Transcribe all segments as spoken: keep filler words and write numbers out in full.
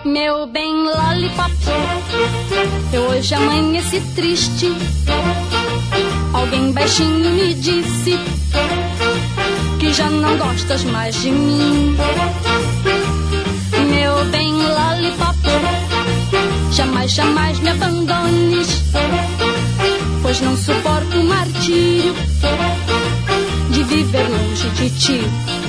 Meu bem lollipop, eu hoje amanheci triste. Alguém baixinho me disse que já não gostas mais de mim. Meu bem lollipop, jamais, jamais me abandones, pois não suporto o martírio de viver longe de ti.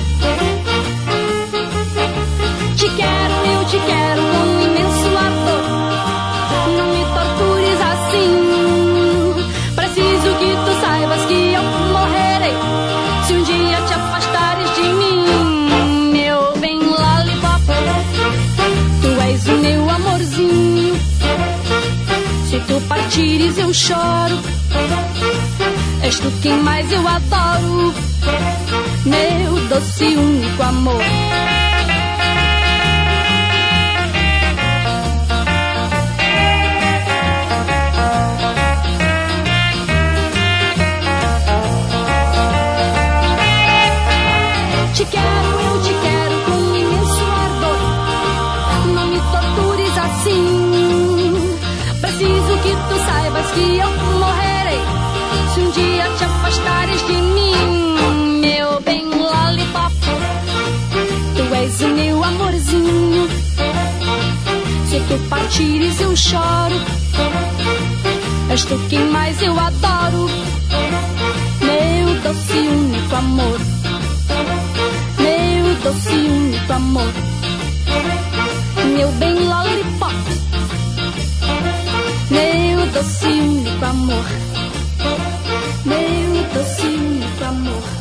Te quero, eu te quero com imenso ardor. Não me tortures assim. Preciso que tu saibas que eu morrerei se um dia te afastares de mim. Meu bem lollipop, tu és o meu amorzinho. Se tu partires eu choro, és tu quem mais eu adoro, meu doce e único amor. Te quero, eu te quero com imenso ardor. Não me tortures assim. Preciso que tu saibas que eu morrerei se um dia te afastares de mim. Meu bem lollipop, tu és o meu amorzinho. Se tu partires eu choro, és tu quem mais eu adoro, meu doce e único amor. Meu doce e único amor. Meu bem lollipop, meu doce e único amor. Meu doce e único amor.